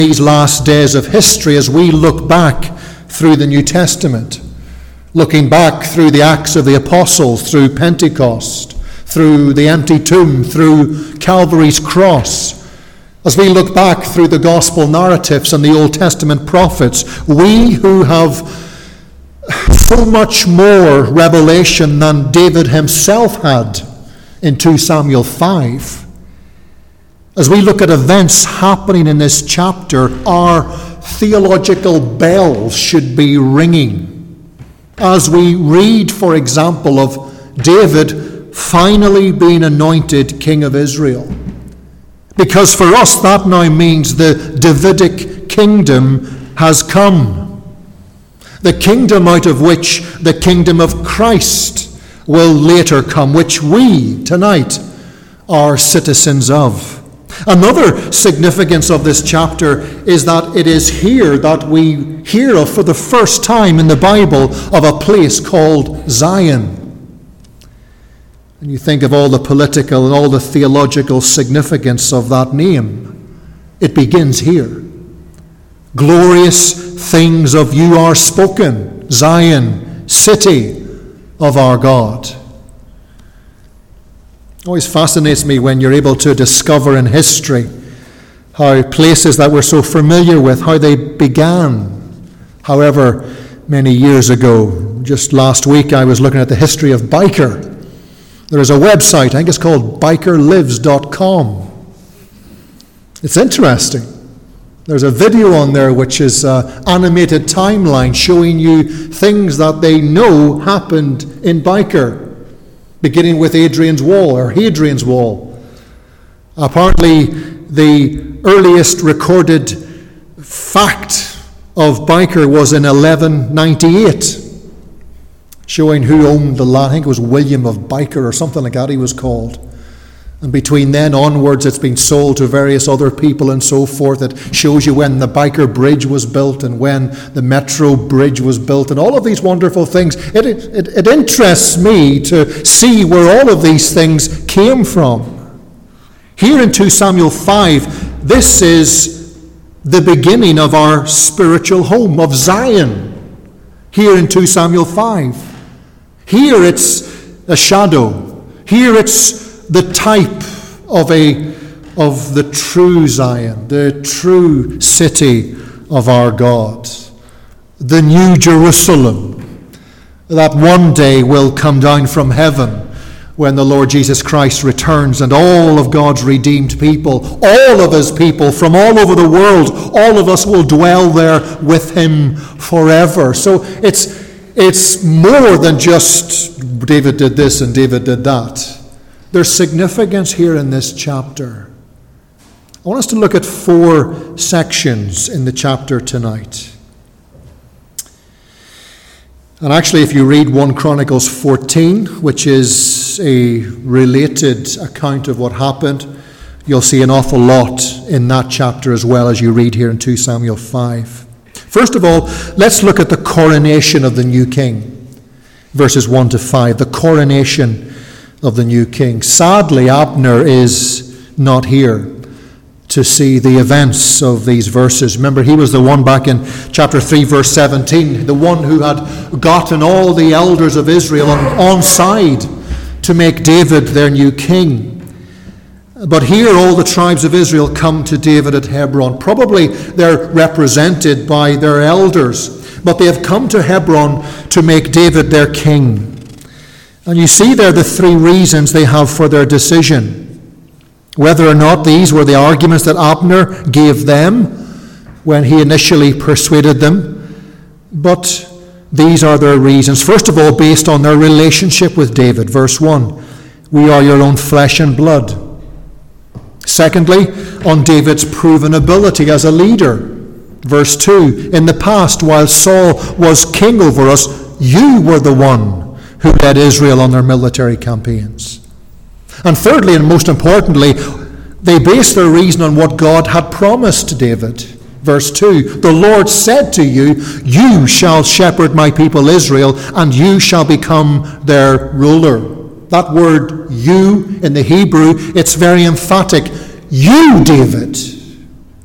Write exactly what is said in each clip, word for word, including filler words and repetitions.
these last days of history as we look back through the New Testament, looking back through the Acts of the Apostles, through Pentecost, through the empty tomb, through Calvary's cross, as we look back through the gospel narratives and the Old Testament prophets, we who have so much more revelation than David himself had in Second Samuel five, as we look at events happening in this chapter, our theological bells should be ringing. As we read, for example, of David finally being anointed King of Israel. Because for us that now means the Davidic kingdom has come. The kingdom out of which the kingdom of Christ will later come, which we tonight are citizens of. Another significance of this chapter is that it is here that we hear of for the first time in the Bible of a place called Zion. And you think of all the political and all the theological significance of that name. It begins here. Glorious things of you are spoken, Zion, city of our God. It always fascinates me when you're able to discover in history how places that we're so familiar with, how they began, however many years ago. Just last week I was looking at the history of Byker. There is a website, I think it's called biker lives dot com. It's interesting. There's a video on there which is an animated timeline showing you things that they know happened in Byker, beginning with Hadrian's Wall, or Hadrian's Wall. Apparently, the earliest recorded fact of Byker was in eleven ninety-eight, showing who owned the land. I think it was William of Byker or something like that he was called. And between then onwards, it's been sold to various other people and so forth. It shows you when the Byker Bridge was built and when the Metro Bridge was built and all of these wonderful things. It, it, it interests me to see where all of these things came from. Here in Second Samuel five, this is the beginning of our spiritual home, of Zion. Here in Second Samuel five. Here it's a shadow. Here it's the type of a of the true Zion, the true city of our God, the new Jerusalem that one day will come down from heaven when the Lord Jesus Christ returns and all of God's redeemed people, all of his people from all over the world, all of us will dwell there with him forever. So it's it's more than just David did this and David did that. There's significance here in this chapter. I want us to look at four sections in the chapter tonight. And actually, if you read First Chronicles fourteen, which is a related account of what happened, you'll see an awful lot in that chapter as well as you read here in Second Samuel five. First of all, let's look at the coronation of the new king. Verses one to five, the coronation of the new king. Sadly, Abner is not here to see the events of these verses. Remember, he was the one back in chapter three, verse seventeen, the one who had gotten all the elders of Israel on, on side to make David their new king. But here all the tribes of Israel come to David at Hebron. Probably they're represented by their elders, but they have come to Hebron to make David their king. And you see there the three reasons they have for their decision. Whether or not these were the arguments that Abner gave them when he initially persuaded them, but these are their reasons. First of all, based on their relationship with David. Verse one, we are your own flesh and blood. Secondly, on David's proven ability as a leader. Verse two, in the past, while Saul was king over us, you were the one who led Israel on their military campaigns. And thirdly, and most importantly, they base their reason on what God had promised to David. Verse two, the Lord said to you, you shall shepherd my people Israel, and you shall become their ruler. That word you in the Hebrew, it's very emphatic. You, David,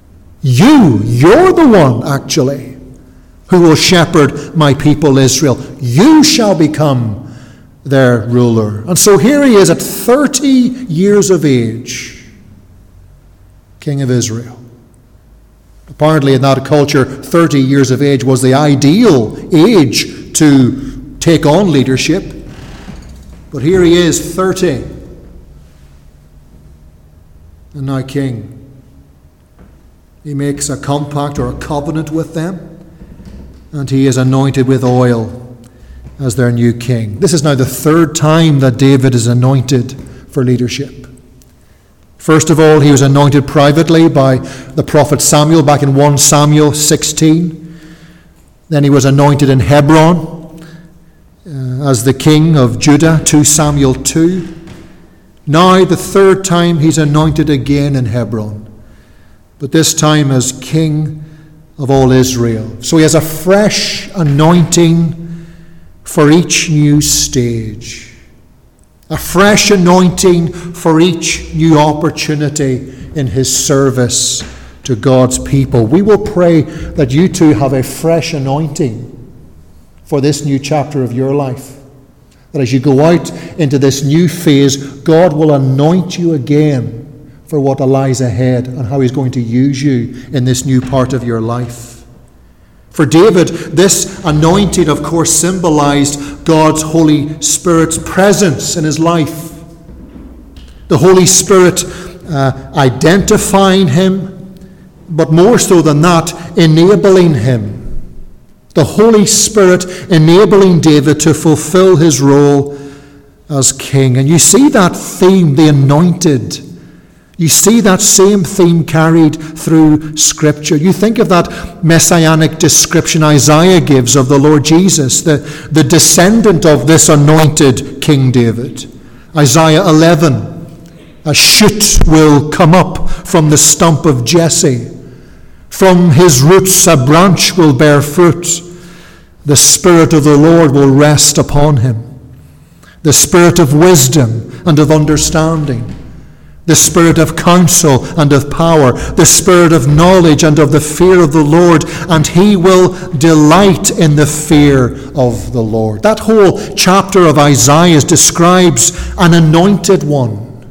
You, you're the one, actually, who will shepherd my people Israel. You shall become their ruler. And so here he is at thirty years of age, king of Israel. Apparently in that culture, thirty years of age was the ideal age to take on leadership. But here he is, thirty, and now king. He makes a compact or a covenant with them, and he is anointed with oil as their new king. This is now the third time that David is anointed for leadership. First of all, he was anointed privately by the prophet Samuel back in First Samuel sixteen. Then he was anointed in Hebron uh, as the king of Judah, Second Samuel two. Now the third time he's anointed again in Hebron, but this time as king of all Israel. So he has a fresh anointing for each new stage. A fresh anointing for each new opportunity in his service to God's people. We will pray that you too have a fresh anointing for this new chapter of your life. That as you go out into this new phase, God will anoint you again for what lies ahead and how he's going to use you in this new part of your life. For David, this anointing, of course, symbolized God's Holy Spirit's presence in his life. The Holy Spirit uh, identifying him, but more so than that, enabling him. The Holy Spirit enabling David to fulfill his role as king. And you see that theme, the anointed. You see that same theme carried through Scripture. You think of that messianic description Isaiah gives of the Lord Jesus, the, the descendant of this anointed King David. Isaiah eleven, a shoot will come up from the stump of Jesse. From his roots a branch will bear fruit. The Spirit of the Lord will rest upon him. The Spirit of wisdom and of understanding. The Spirit of counsel and of power, the Spirit of knowledge and of the fear of the Lord, and he will delight in the fear of the Lord. That whole chapter of Isaiah describes an anointed one,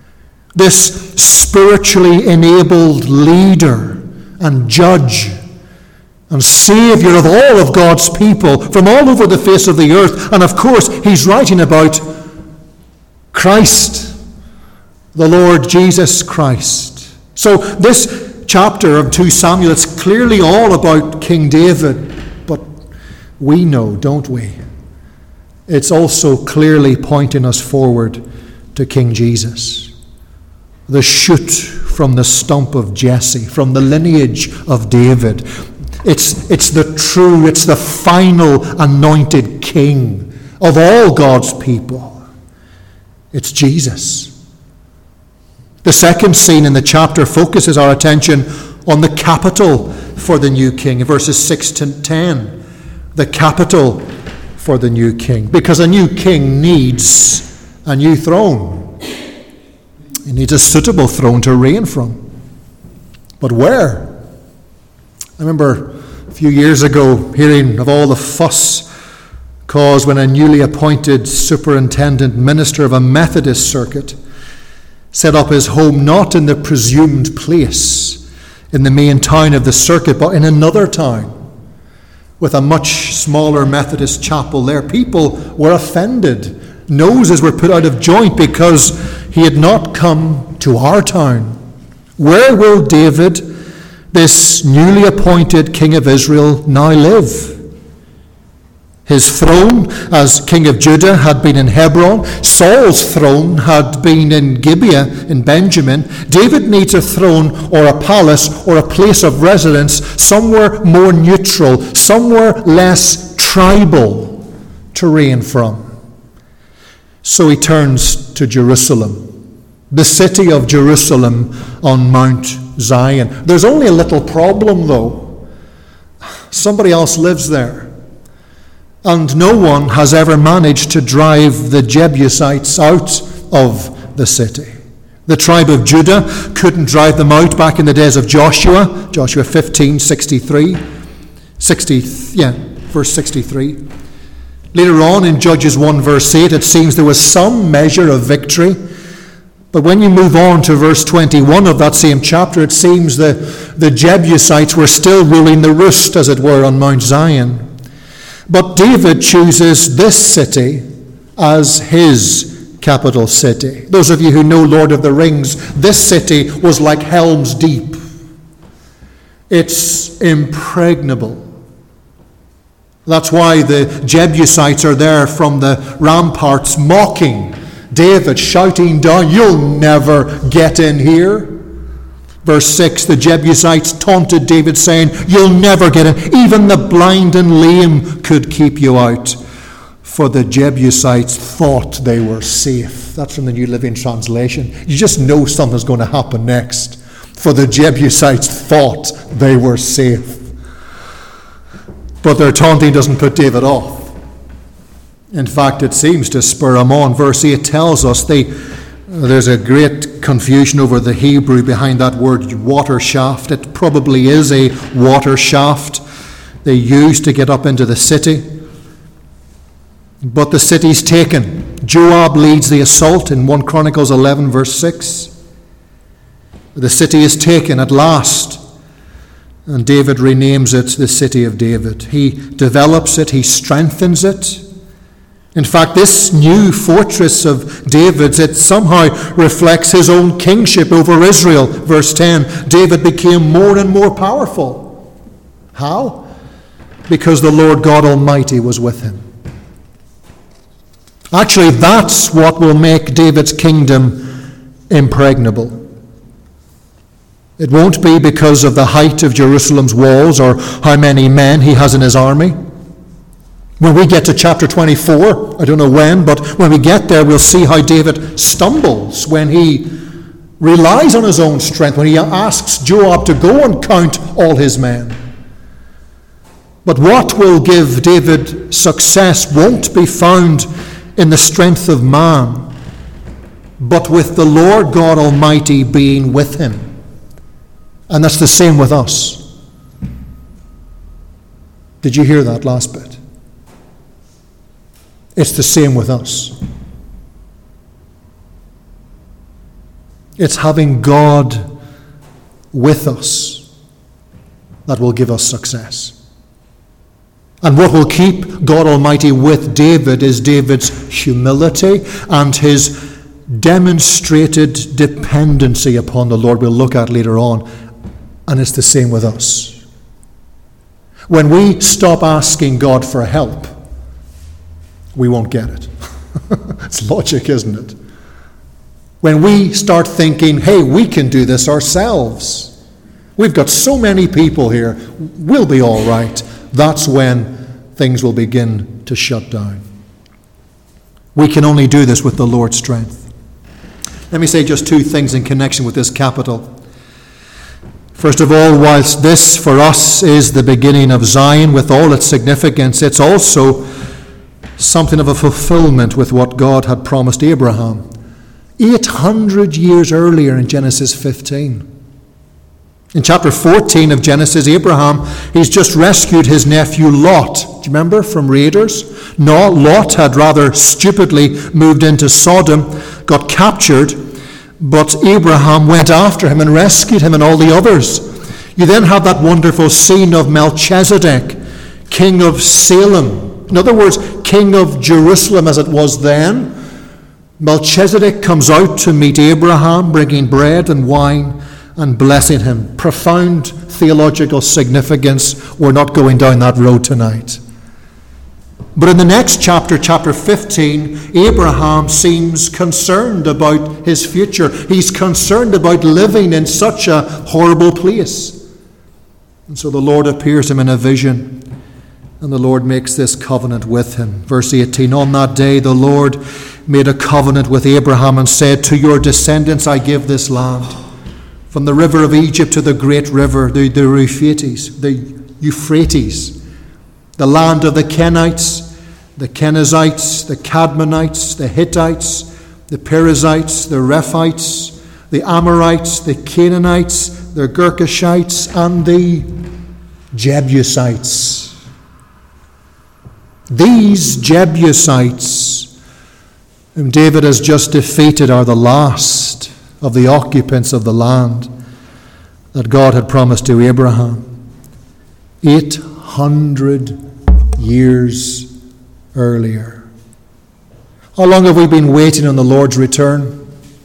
this spiritually enabled leader and judge and Savior of all of God's people from all over the face of the earth. And of course, he's writing about Christ, the Lord Jesus Christ. So this chapter of Second Samuel, it's clearly all about King David, but we know, don't we? It's also clearly pointing us forward to King Jesus, the shoot from the stump of Jesse, from the lineage of David. It's, it's the true, it's the final anointed king of all God's people. It's Jesus. The second scene in the chapter focuses our attention on the capital for the new king, in verses six to ten. The capital for the new king. Because a new king needs a new throne. He needs a suitable throne to reign from. But where? I remember a few years ago hearing of all the fuss caused when a newly appointed superintendent minister of a Methodist circuit set up his home not in the presumed place in the main town of the circuit, but in another town with a much smaller Methodist chapel there. People were offended. Noses were put out of joint because he had not come to our town. Where will David, this newly appointed king of Israel, now live? His throne as king of Judah had been in Hebron. Saul's throne had been in Gibeah in Benjamin. David needs a throne or a palace or a place of residence somewhere more neutral, somewhere less tribal to reign from. So he turns to Jerusalem, the city of Jerusalem on Mount Zion. There's only a little problem though. Somebody else lives there. And no one has ever managed to drive the Jebusites out of the city. The tribe of Judah couldn't drive them out back in the days of Joshua. Joshua fifteen, sixty-three. sixty, yeah, verse sixty-three. Later on in Judges one, verse eight, it seems there was some measure of victory. But when you move on to verse twenty-one of that same chapter, it seems the, the Jebusites were still ruling the roost, as it were, on Mount Zion. But David chooses this city as his capital city. Those of you who know Lord of the Rings, this city was like Helm's Deep. It's impregnable. That's why the Jebusites are there from the ramparts mocking David, shouting down, "You'll never get in here." Verse six, the Jebusites taunted David, saying, "You'll never get in. Even the blind and lame could keep you out." For the Jebusites thought they were safe. That's from the New Living Translation. You just know something's going to happen next. For the Jebusites thought they were safe. But their taunting doesn't put David off. In fact, it seems to spur him on. Verse eight tells us they, there's a great confusion over the Hebrew behind that word water shaft. It probably is a water shaft they used to get up into the city. But the city's taken. Joab leads the assault in First Chronicles eleven, verse six. The city is taken at last. And David renames it the City of David. He develops it, he strengthens it. In fact, this new fortress of David's, it somehow reflects his own kingship over Israel. Verse ten, David became more and more powerful. How? Because the Lord God Almighty was with him. Actually, that's what will make David's kingdom impregnable. It won't be because of the height of Jerusalem's walls or how many men he has in his army. When we get to chapter twenty-four, I don't know when, but when we get there, we'll see how David stumbles when he relies on his own strength, when he asks Joab to go and count all his men. But what will give David success won't be found in the strength of man, but with the Lord God Almighty being with him. And that's the same with us. Did you hear that last bit? It's the same with us. It's having God with us that will give us success. And what will keep God Almighty with David is David's humility and his demonstrated dependency upon the Lord. We'll look at later on. And it's the same with us. When we stop asking God for help, we won't get it. It's logic, isn't it? When we start thinking, hey, we can do this ourselves. We've got so many people here. We'll be all right. That's when things will begin to shut down. We can only do this with the Lord's strength. Let me say just two things in connection with this capital. First of all, whilst this for us is the beginning of Zion with all its significance, it's also something of a fulfillment with what God had promised Abraham eight hundred years earlier in Genesis fifteen. In chapter fourteen of Genesis, Abraham, he's just rescued his nephew Lot. Do you remember, from raiders? No, Lot had rather stupidly moved into Sodom, got captured, but Abraham went after him and rescued him and all the others. You then have that wonderful scene of Melchizedek, king of Salem. In other words, king of Jerusalem as it was then. Melchizedek comes out to meet Abraham, bringing bread and wine and blessing him. Profound theological significance. We're not going down that road tonight. But in the next chapter, chapter fifteen, Abraham seems concerned about his future. He's concerned about living in such a horrible place. And so the Lord appears to him in a vision, and the Lord makes this covenant with him. Verse eighteen, on that day the Lord made a covenant with Abraham and said, to your descendants I give this land, from the river of Egypt to the great river, the, the Euphrates, the Euphrates, the land of the Kenites, the Kenizzites, the Cadmonites, the Hittites, the Perizzites, the Rephites, the Amorites, the Canaanites, the Girgashites, and the Jebusites. These Jebusites, whom David has just defeated, are the last of the occupants of the land that God had promised to Abraham eight hundred years earlier. How long have we been waiting on the Lord's return?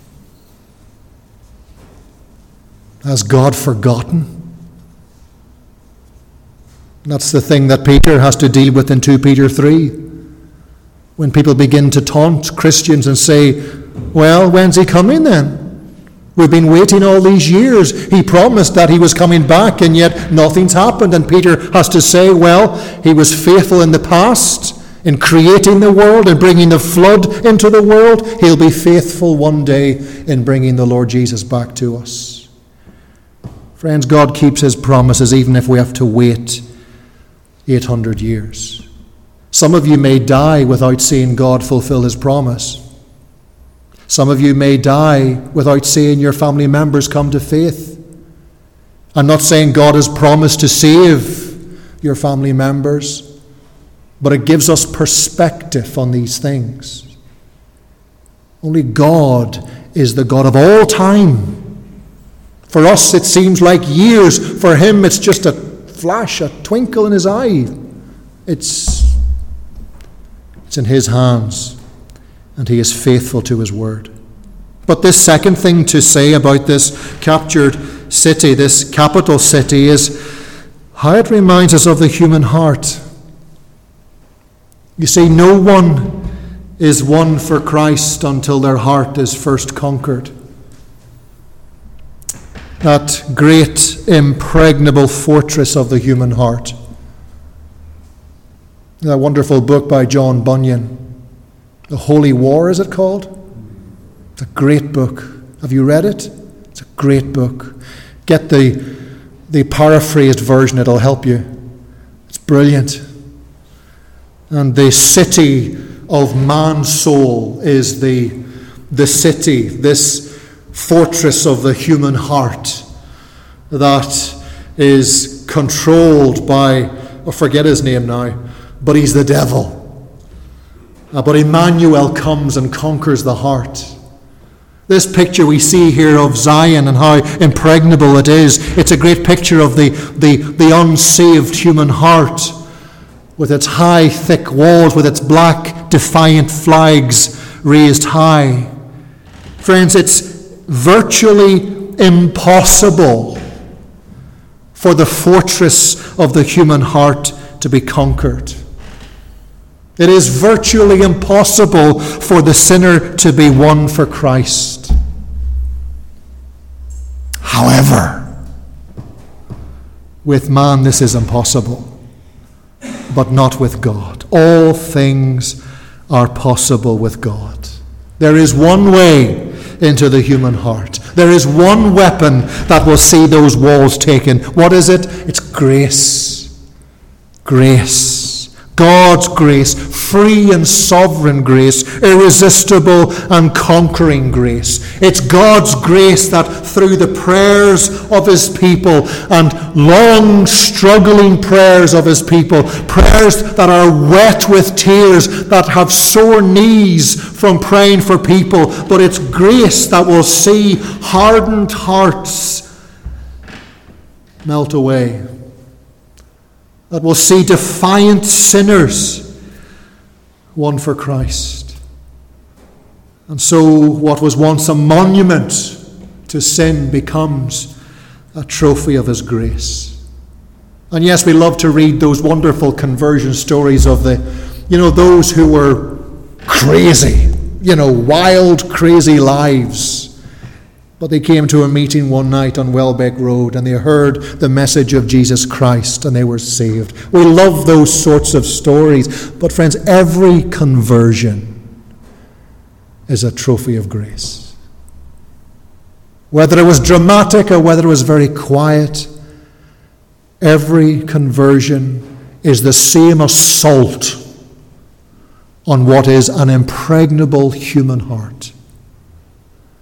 Has God forgotten? That's the thing that Peter has to deal with in Second Peter three. When people begin to taunt Christians and say, well, when's he coming then? We've been waiting all these years. He promised that he was coming back, and yet nothing's happened. And Peter has to say, well, he was faithful in the past in creating the world and bringing the flood into the world. He'll be faithful one day in bringing the Lord Jesus back to us. Friends, God keeps his promises even if we have to wait eight hundred years. Some of you may die without seeing God fulfill his promise. Some of you may die without seeing your family members come to faith. I'm not saying God has promised to save your family members, but it gives us perspective on these things. Only God is the God of all time. For us, it seems like years. For him, it's just a flash, a twinkle in his eye. It's, it's in his hands, and he is faithful to his word. But this second thing to say about this captured city, this capital city, is how it reminds us of the human heart. You see, no one is won for Christ until their heart is first conquered. That great impregnable fortress of the human heart. That wonderful book by John Bunyan, The Holy War, is it called? It's a great book. Have you read it? It's a great book. Get the, the paraphrased version, it'll help you. It's brilliant. And the city of man's soul is the, the city, this fortress of the human heart that is controlled by, I forget his name now, but he's the devil. Uh, but Emmanuel comes and conquers the heart. This picture we see here of Zion and how impregnable it is, it's a great picture of the, the, the unsaved human heart with its high, thick walls, with its black, defiant flags raised high. Friends, it's virtually impossible for the fortress of the human heart to be conquered. It is virtually impossible for the sinner to be won for Christ. However, with man this is impossible, but not with God. All things are possible with God. There is one way into the human heart. There is one weapon that will see those walls taken. What is it? It's grace. Grace. God's grace, free and sovereign grace, irresistible and conquering grace. It's God's grace that through the prayers of his people and long struggling prayers of his people, prayers that are wet with tears, that have sore knees from praying for people, but it's grace that will see hardened hearts melt away, that will see defiant sinners won for Christ. And so what was once a monument to sin becomes a trophy of his grace. And yes, we love to read those wonderful conversion stories of the, you know, those who were crazy, you know, wild, crazy lives. But they came to a meeting one night on Welbeck Road and they heard the message of Jesus Christ and they were saved. We love those sorts of stories. But friends, every conversion is a trophy of grace. Whether it was dramatic or whether it was very quiet, every conversion is the same assault on what is an impregnable human heart.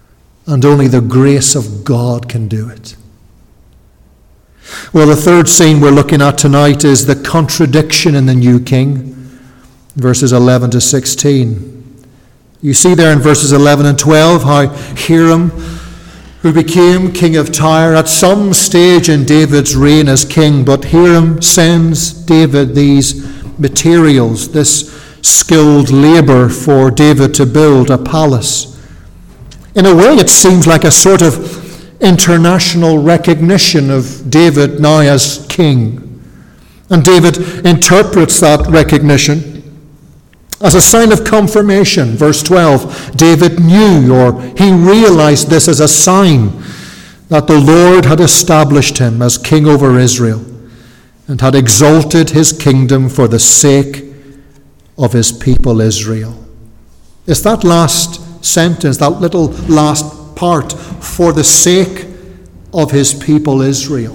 And only the grace of God can do it. Well, the third scene we're looking at tonight is the contradiction in the new king, verses eleven to sixteen. You see there in verses eleven and twelve how Hiram, who became king of Tyre at some stage in David's reign as king, but Hiram sends David these materials, this skilled labor for David to build a palace. In a way, it seems like a sort of international recognition of David now as king. And David interprets that recognition as a sign of confirmation. Verse twelve, David knew, or he realized this as a sign that the Lord had established him as king over Israel and had exalted his kingdom for the sake of his people Israel. It's that last sentence, that little last part, for the sake of his people Israel.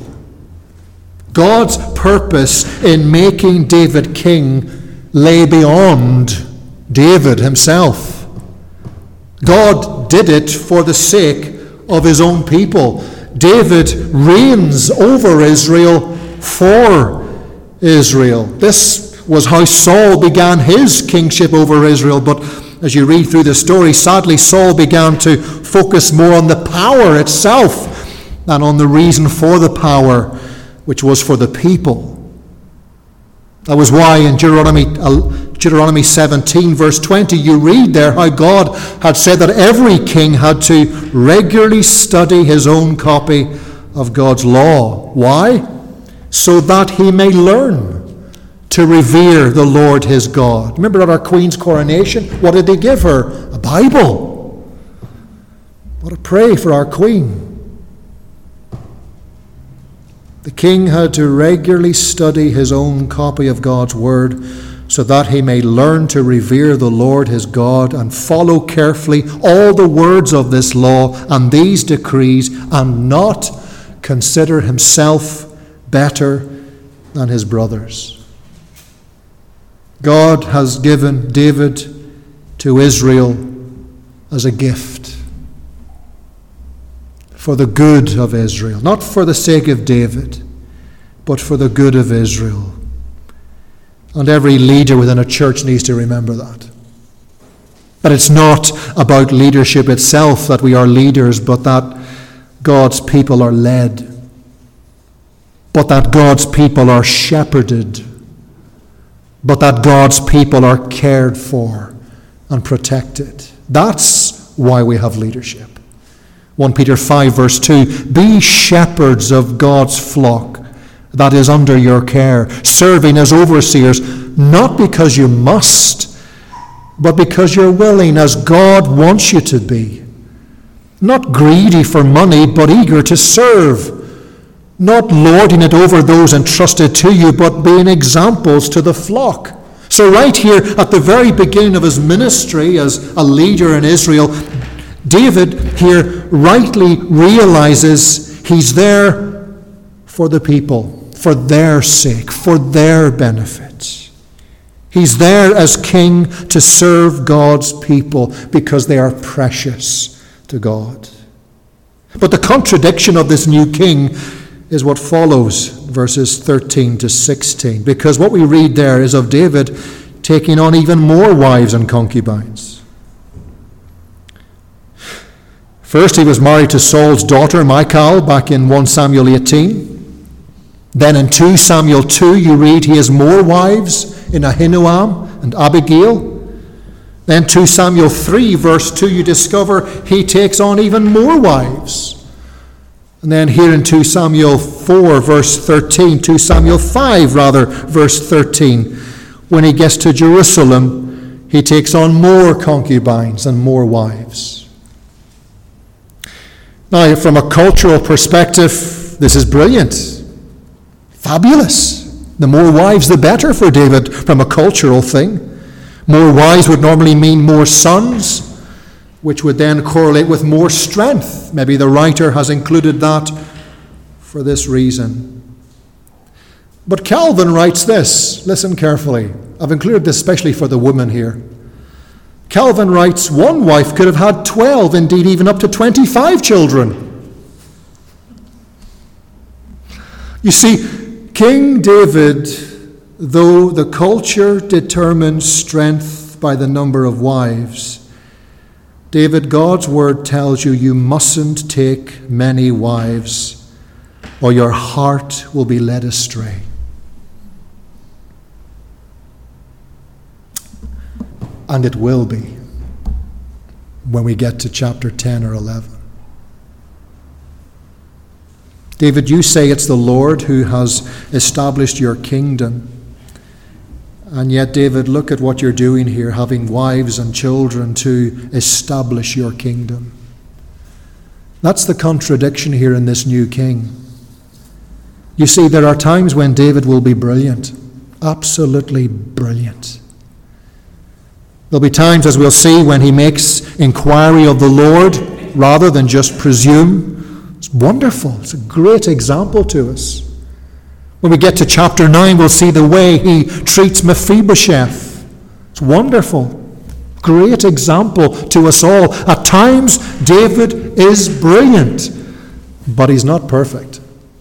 God's purpose in making David king lay beyond David himself. God did it for the sake of his own people. David reigns over Israel for Israel. This was how Saul began his kingship over Israel, but as you read through the story, sadly, Saul began to focus more on the power itself than on the reason for the power, which was for the people. That was why in Deuteronomy, Deuteronomy seventeen, verse twenty, you read there how God had said that every king had to regularly study his own copy of God's law. Why? So that he may learn to revere the Lord his God. Remember at our Queen's coronation, what did they give her? A Bible. What a pray for our Queen. The king had to regularly study his own copy of God's word so that he may learn to revere the Lord his God and follow carefully all the words of this law and these decrees and not consider himself better than his brothers. God has given David to Israel as a gift for the good of Israel, not for the sake of David, but for the good of Israel. And every leader within a church needs to remember that. But it's not about leadership itself that we are leaders, but that God's people are led, but that God's people are shepherded, but that God's people are cared for and protected. That's why we have leadership. First Peter five verse two, be shepherds of God's flock that is under your care, serving as overseers, not because you must, but because you're willing, as God wants you to be. Not greedy for money, but eager to serve. Not lording it over those entrusted to you, but being examples to the flock. So right here at the very beginning of his ministry as a leader in Israel, David here rightly realizes he's there for the people, for their sake, for their benefit. He's there as king to serve God's people because they are precious to God. But the contradiction of this new king is what follows, verses thirteen to sixteen, because what we read there is of David taking on even more wives and concubines. First, he was married to Saul's daughter, Michal, back in First Samuel eighteen. Then in Second Samuel two, you read he has more wives in Ahinoam and Abigail. Then Second Samuel three, verse two, you discover he takes on even more wives. And then here in Second Samuel four, verse thirteen, Second Samuel five, rather, verse thirteen, when he gets to Jerusalem, he takes on more concubines and more wives. Now, from a cultural perspective, this is brilliant. Fabulous. The more wives, the better for David from a cultural thing. More wives would normally mean more sons, which would then correlate with more strength. Maybe the writer has included that for this reason. But Calvin writes this. Listen carefully. I've included this especially for the women here. Calvin writes, one wife could have had twelve, indeed even up to twenty-five children. You see, King David, though the culture determines strength by the number of wives, David, God's word tells you you mustn't take many wives, or your heart will be led astray. And it will be when we get to chapter ten or eleven. David, you say it's the Lord who has established your kingdom. And yet, David, look at what you're doing here, having wives and children to establish your kingdom. That's the contradiction here in this new king. You see, there are times when David will be brilliant, absolutely brilliant. There'll be times, as we'll see, when he makes inquiry of the Lord rather than just presume. It's wonderful. It's a great example to us. When we get to chapter nine, we'll see the way he treats Mephibosheth. It's wonderful. Great example to us all. At times, David is brilliant, but he's not perfect.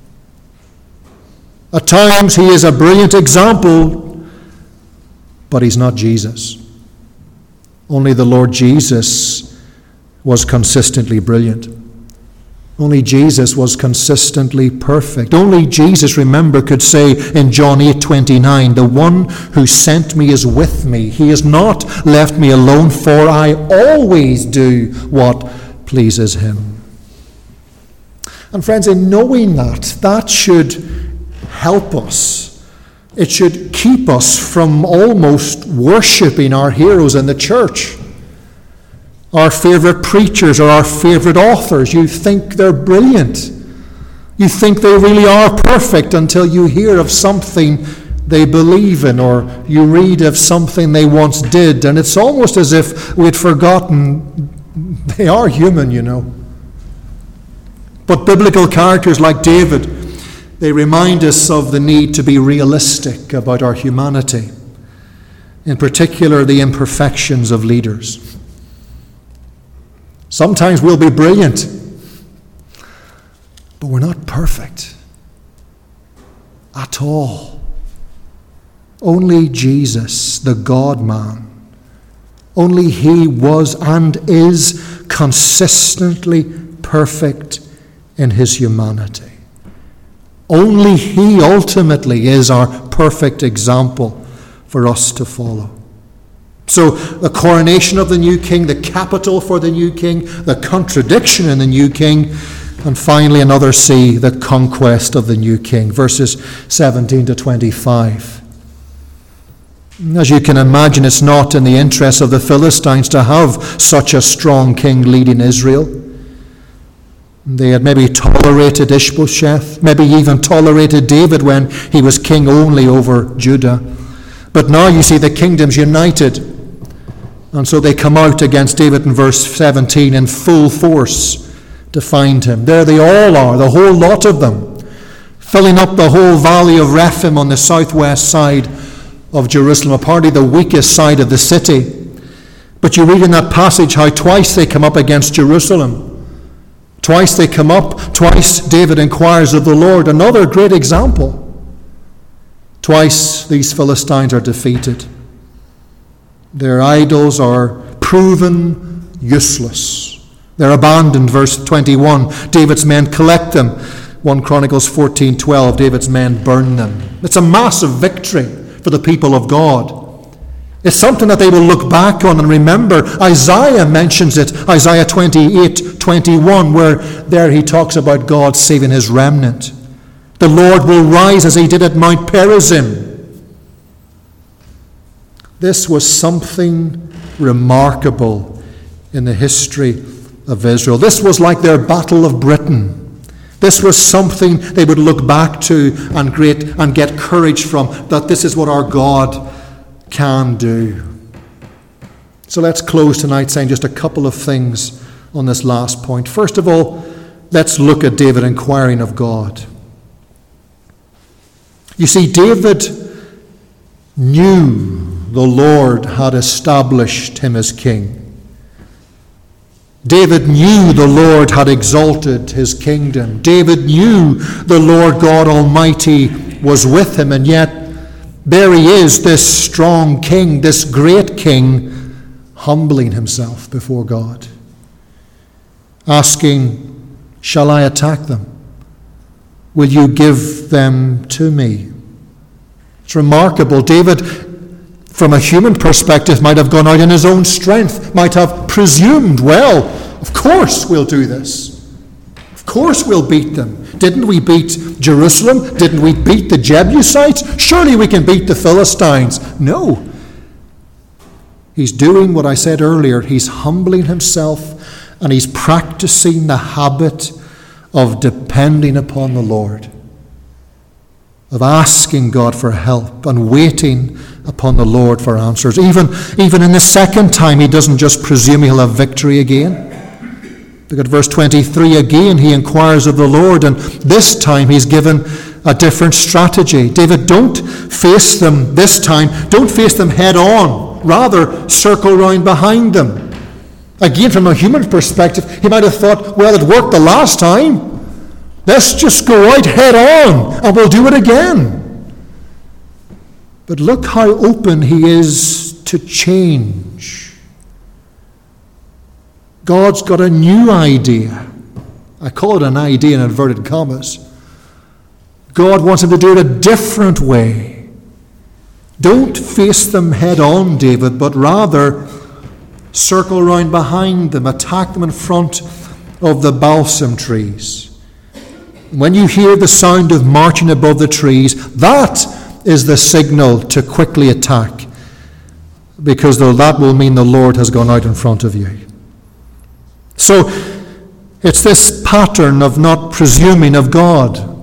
At times, he is a brilliant example, but he's not Jesus. Only the Lord Jesus was consistently brilliant. Only Jesus was consistently perfect. Only Jesus, remember, could say in John eight twenty-nine, the one who sent me is with me. He has not left me alone, for I always do what pleases him. And friends, in knowing that, that should help us. It should keep us from almost worshipping our heroes in the church. Our favorite preachers or our favorite authors, you think they're brilliant. You think they really are perfect until you hear of something they believe in or you read of something they once did, and it's almost as if we'd forgotten they are human, you know. But biblical characters like David, they remind us of the need to be realistic about our humanity, in particular the imperfections of leaders. Sometimes we'll be brilliant, but we're not perfect at all. Only Jesus, the God-man, only he was and is consistently perfect in his humanity. Only he ultimately is our perfect example for us to follow. So the coronation of the new king, the capital for the new king, the contradiction in the new king, and finally another C, the conquest of the new king. Verses seventeen to twenty-five. As you can imagine, it's not in the interest of the Philistines to have such a strong king leading Israel. They had maybe tolerated Ishbosheth, maybe even tolerated David when he was king only over Judah. But now you see the kingdom's united. And so they come out against David in verse seventeen in full force to find him. There they all are, the whole lot of them, filling up the whole valley of Rephaim on the southwest side of Jerusalem, apparently the weakest side of the city. But you read in that passage how twice they come up against Jerusalem. Twice they come up, twice David inquires of the Lord. Another great example. Twice these Philistines are defeated. Their idols are proven useless. They're abandoned, verse twenty-one. David's men collect them. First Chronicles fourteen twelve, David's men burn them. It's a massive victory for the people of God. It's something that they will look back on and remember. Isaiah mentions it, Isaiah twenty-eight twenty-one, where there he talks about God saving his remnant. The Lord will rise as he did at Mount Perazim. This was something remarkable in the history of Israel. This was like their Battle of Britain. This was something they would look back to and great and get courage from, that this is what our God can do. So let's close tonight saying just a couple of things on this last point. First of all, let's look at David inquiring of God. You see, David knew the Lord had established him as king. David knew the Lord had exalted his kingdom. David knew the Lord God Almighty was with him, and yet there he is, this strong king, this great king, humbling himself before God, asking, shall I attack them? Will you give them to me? It's remarkable. David, from a human perspective, might have gone out in his own strength, might have presumed, well, of course we'll do this. Of course we'll beat them. Didn't we beat Jerusalem? Didn't we beat the Jebusites? Surely we can beat the Philistines. No. He's doing what I said earlier. He's humbling himself, and he's practicing the habit of depending upon the Lord, of asking God for help and waiting upon the Lord for answers. Even, even in the second time, he doesn't just presume he'll have victory again. Look at verse twenty-three again. He inquires of the Lord, and this time he's given a different strategy. David, don't face them this time. Don't face them head on. Rather, circle round behind them. Again, from a human perspective, he might have thought, well, it worked the last time. Let's just go out head on, and we'll do it again. But look how open he is to change. God's got a new idea. I call it an idea in inverted commas. God wants him to do it a different way. Don't face them head on, David, but rather circle round behind them, attack them in front of the balsam trees. When you hear the sound of marching above the trees, that is the signal to quickly attack, because though that will mean the Lord has gone out in front of you. So it's this pattern of not presuming of God,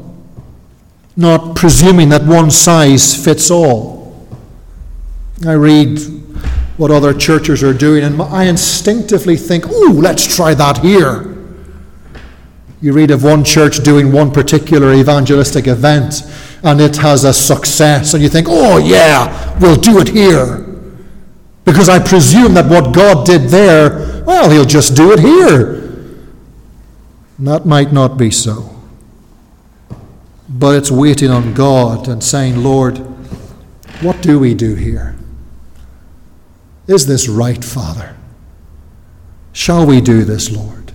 not presuming that one size fits all. I read what other churches are doing, and I instinctively think, ooh, let's try that here. You read of one church doing one particular evangelistic event, and it has a success, and you think, oh yeah, we'll do it here. Because I presume that what God did there, well, he'll just do it here. And that might not be so. But it's waiting on God and saying, Lord, what do we do here? Is this right, Father? Shall we do this, Lord?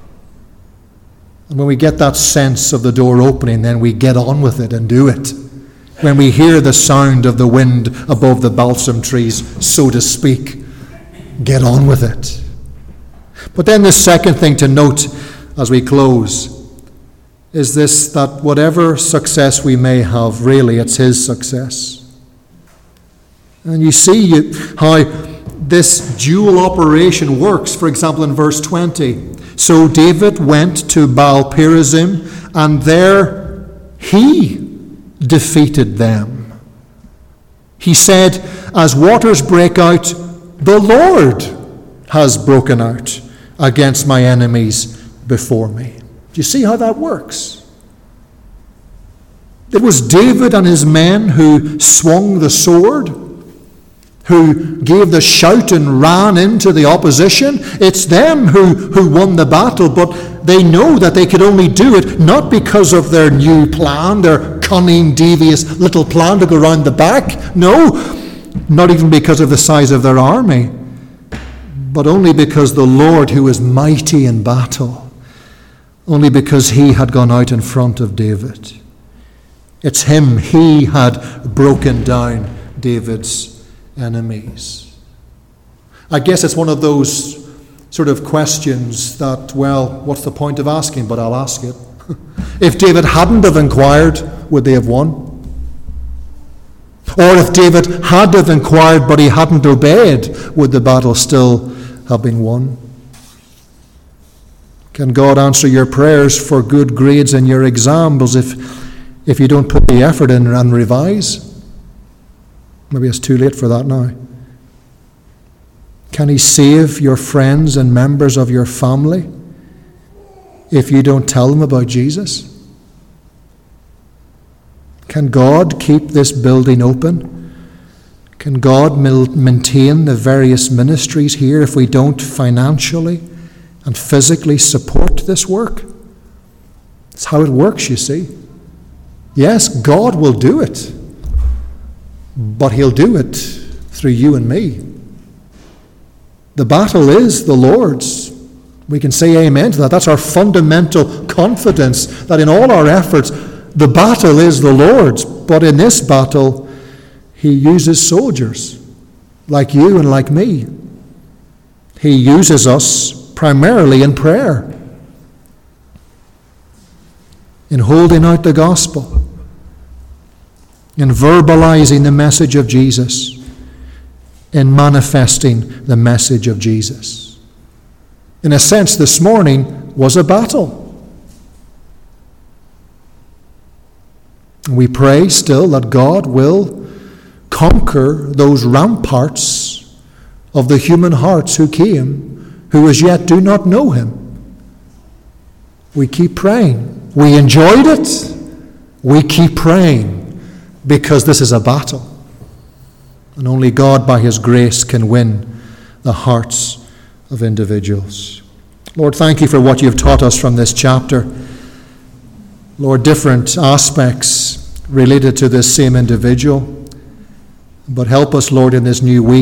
And when we get that sense of the door opening, then we get on with it and do it. When we hear the sound of the wind above the balsam trees, so to speak, get on with it. But then the second thing to note as we close is this, that whatever success we may have, really it's his success. And you see how this dual operation works. For example, in verse twenty, so David went to Baal Perazim, and there he defeated them. He said, as waters break out, the Lord has broken out against my enemies before me. Do you see how that works? It was David and his men who swung the sword, who gave the shout and ran into the opposition. It's them who, who won the battle, but they know that they could only do it not because of their new plan, their cunning, devious little plan to go round the back. No, not even because of the size of their army, but only because the Lord, who is mighty in battle, only because he had gone out in front of David. It's him. He had broken down David's enemies. I guess it's one of those sort of questions that, well, what's the point of asking? But I'll ask it. If David hadn't have inquired, would they have won? Or if David had have inquired but he hadn't obeyed, would the battle still have been won? Can God answer your prayers for good grades in your exams if, if you don't put the effort in and revise? Maybe it's too late for that now. Can he save your friends and members of your family if you don't tell them about Jesus? Can God keep this building open? Can God maintain the various ministries here if we don't financially and physically support this work? That's how it works, you see. Yes, God will do it, but he'll do it through you and me. The battle is the Lord's. We can say amen to that. That's our fundamental confidence, that in all our efforts, the battle is the Lord's. But in this battle, he uses soldiers like you and like me. He uses us primarily in prayer, in holding out the gospel, in verbalizing the message of Jesus, in manifesting the message of Jesus. In a sense, this morning was a battle. We pray still that God will conquer those ramparts of the human hearts who came, who as yet do not know him. We keep praying. We enjoyed it. We keep praying because this is a battle. And only God by his grace can win the hearts of individuals. Lord, thank you for what you've taught us from this chapter. Lord, different aspects related to this same individual. But help us, Lord, in this new week